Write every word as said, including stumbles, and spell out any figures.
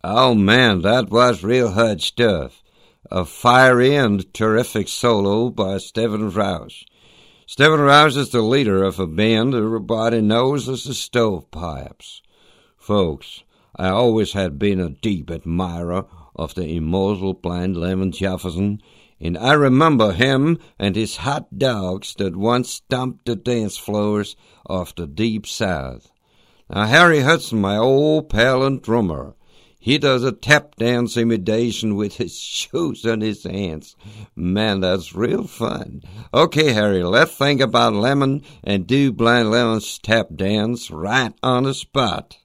Oh man, that was real hot stuff. A fiery and terrific solo by Stephen Rouse. Stephen Rouse is the leader of a band everybody knows as the Stovepipes. Folks, I always had been a deep admirer of the immortal Blind Lemon Jefferson, and I remember him and his hot dogs that once stomped the dance floors of the Deep South. Now, Harry Hudson, my old pal and drummer, he does a tap dance imitation with his shoes on his hands. Man, that's real fun. Okay, Harry, let's think about Lemon and do Blind Lemon's tap dance right on the spot.